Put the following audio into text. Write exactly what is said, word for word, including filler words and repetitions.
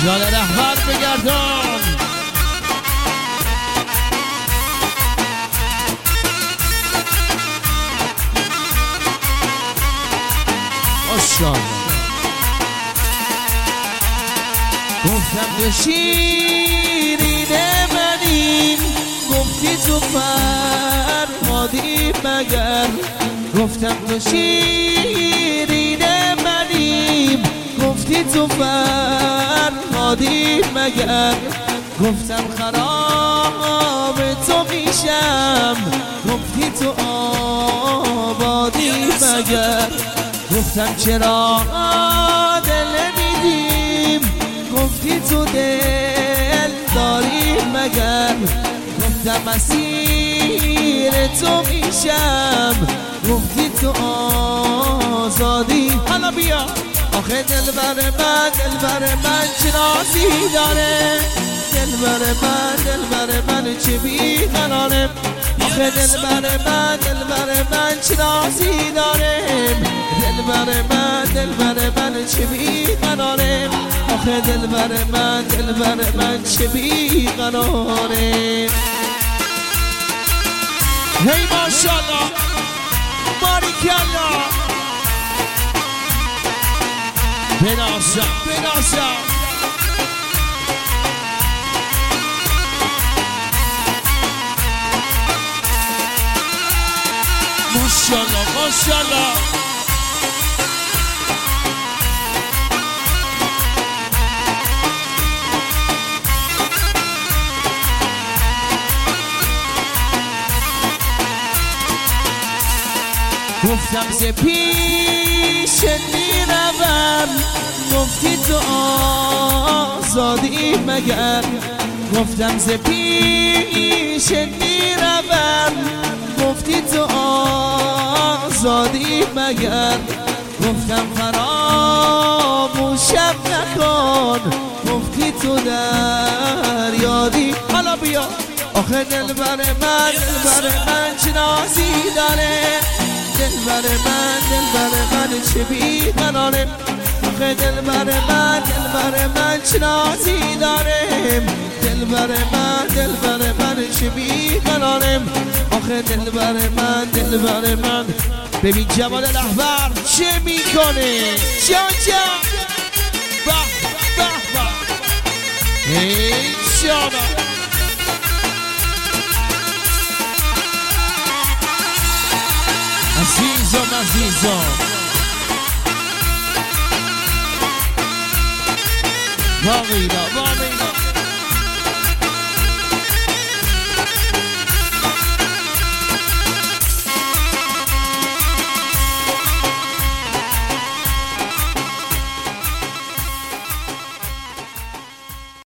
جان رهبر بگردان ماشاءالله. گفتم تو شیرین منیم، گفتی تو فرهادی مگر. گفتم تو شیرین منیم، گفتی تو فرهادی مگر. گفتم خراب تو میشم، گفتی تو آبادی مگر. گفتم چرا دل نمیدیم، گفتی تو دل داری مگر. گفتم مسیر تو میشم، گفتی تو آزادی. حالا بیا آخه دل بر من، دل بر من چه نازی داره. دل بر من، دل بر من چه بیقراره. آخه دل بر من، دل بر من چه نازی داره. دل بر من، دل بر من چه بیقراره. آخه دل بر من، دل بر من چه بیقراره. هی ماشاءالله باریکالله. بناسم بناسم ماشاءالله ماشاءالله. گفتم ز پیش میروم، گفتی تو آزادی مگر. گفتم ز پیش میروم، گفتی تو آزادی مگر. گفتم فراموشم نکن، گفتی تو در یادی. حالا بیا آخه دل بر من، دل بر من چه نازی داره. دل بر من، دل بر من چه بیقراره. آخه دل بر من، دل بر من چه نازی داره. دل بر من، دل بر من چه بیقراره. آخه دل بر من، دل بر من. ببین جمال رهبر چه میکنه. جان جان به به به. ای جانا عزیزم عزیزم. واقعی